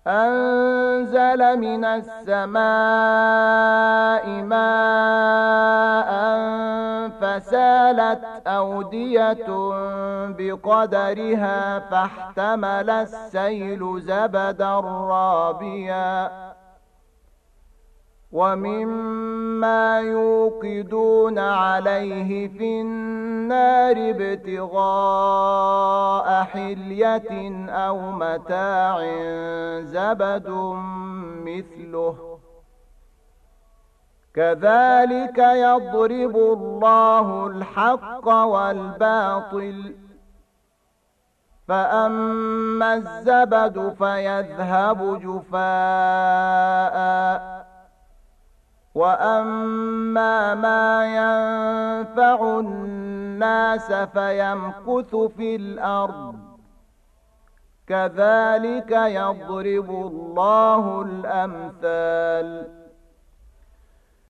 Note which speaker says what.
Speaker 1: أنزل من السماء ماء فسالت أودية بقدرها فاحتمل السيل زبدا رابيا ومما يوقدون عليه في النار ابتغاء حلية أو متاع زبد مثله كذلك يضرب الله الحق والباطل فأما الزبد فيذهب جفاء وأما ما ينفع الناس فيمكث في الأرض كذلك يضرب الله الأمثال